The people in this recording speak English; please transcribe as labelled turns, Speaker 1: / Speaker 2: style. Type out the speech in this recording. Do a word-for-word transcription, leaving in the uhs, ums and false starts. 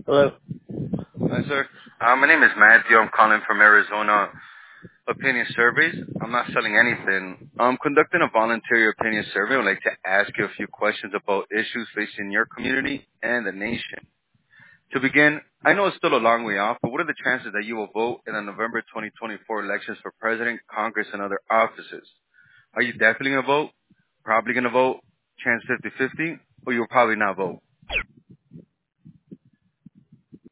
Speaker 1: Hello.
Speaker 2: Hi, sir. Uh, my name is Matthew. I'm calling from Arizona Opinion Surveys. I'm not selling anything. I'm conducting a voluntary opinion survey. I'd like to ask you a few questions about issues facing your community and the nation. To begin, I know it's still a long way off, but what are the chances that you will vote in the November twenty twenty-four elections for president, Congress, and other offices? Are you definitely going to vote? Probably going to vote? Chance fifty-fifty? Or you'll probably not vote?